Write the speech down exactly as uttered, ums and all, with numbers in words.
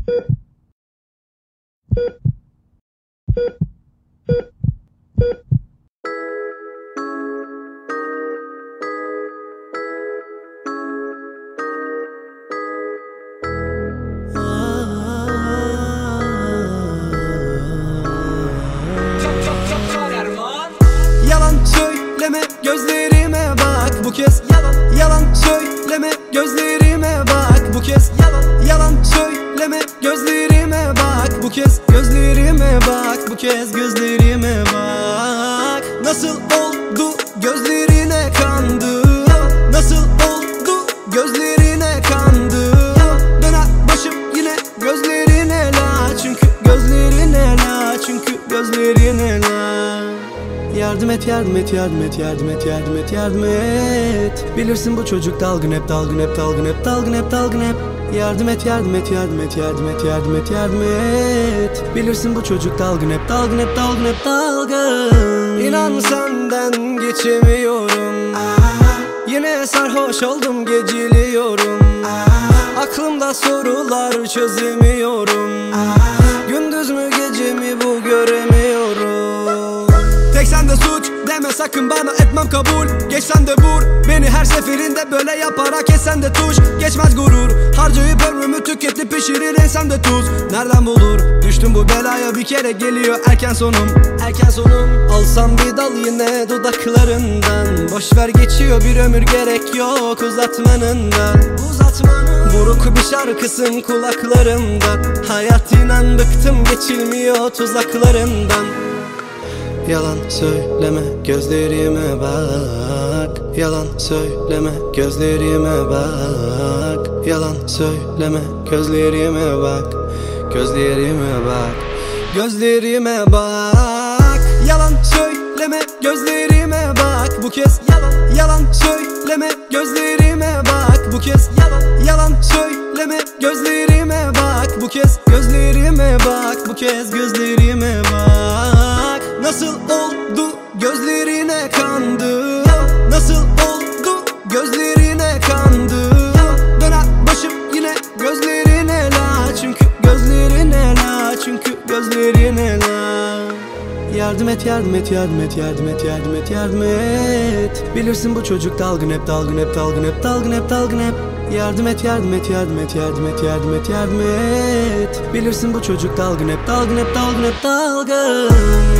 Yalan söyleme, gözlerime bak bu kez. Yalan, yalan söyleme, gözlerime bak bu kez. Yalan, yalan söyleme, gözlerime bak bu kez. Gözlerime bak bu kez, gözlerime bak. Nasıl oldu gözlerine kandım? Nasıl oldu gözlerine kandım? Döner başım yine gözlerine la. Çünkü gözlerine la, çünkü gözlerine la. Yardım et, yardım et, yardım et, yardım et, yardım et, yardım et. Bilirsin bu çocuk dalgın hep, dalgın hep, dalgın hep, dalgın hep, dalgın hep. Yardım et, yardım et, yardım et, yardım et, yardım et, yardım et. Bilirsin bu çocuk dalgın hep, dalgın hep, dalgın hep, dalgın. İnan senden geçemiyorum. Yine sarhoş oldum, geciliyorum. Aklımda sorular çözemiyorum. Gündüz mü gece mi bu göremiyorum. Tek sende suç deme sakın bana, etmem kabul. Geç sen de vur beni her seferinde, böyle yaparak kesen de tuş. Geçmez gurur, harcayıp ömrümü tüketip pişirir ensem de tuz. Nereden bulur, düştüm bu belaya bir kere, geliyor erken sonum. Erken sonum. Alsam bir dal yine dudaklarından. Boşver geçiyor bir ömür, gerek yok uzatmanından. Uzatmanın. Buruk bir şarkısın kulaklarımda. Hayat inan bıktım, geçilmiyor tuzaklarından. Yalan söyleme, gözlerime bak. Yalan söyleme, gözlerime bak. Yalan söyleme, gözlerime bak. Gözlerime bak. Gözlerime bak. Yalan söyleme, gözlerime bak bu kez. Yalan, yalan söyleme, gözlerime bak bu kez. Yalan, yalan söyleme, gözlerime bak bu kez. Gözlerime bak bu kez, gözlerime bak. Nasıl oldu gözlerine kandım? Nasıl oldu gözlerine kandım? Döner başım yine gözlerine la. Çünkü gözlerine la, çünkü gözlerine la. Yardım et, yardım et, yardım et, yardım et, yardım et, yardım et. Bilirsin bu çocuk dalgın hep, dalgın hep, dalgın hep, dalgın hep, dalgın hep. Yardım et, yardım et, yardım et, yardım et, yardım et, yardım et. Bilirsin bu çocuk dalgın hep, dalgın hep, dalgın hep, dalgın.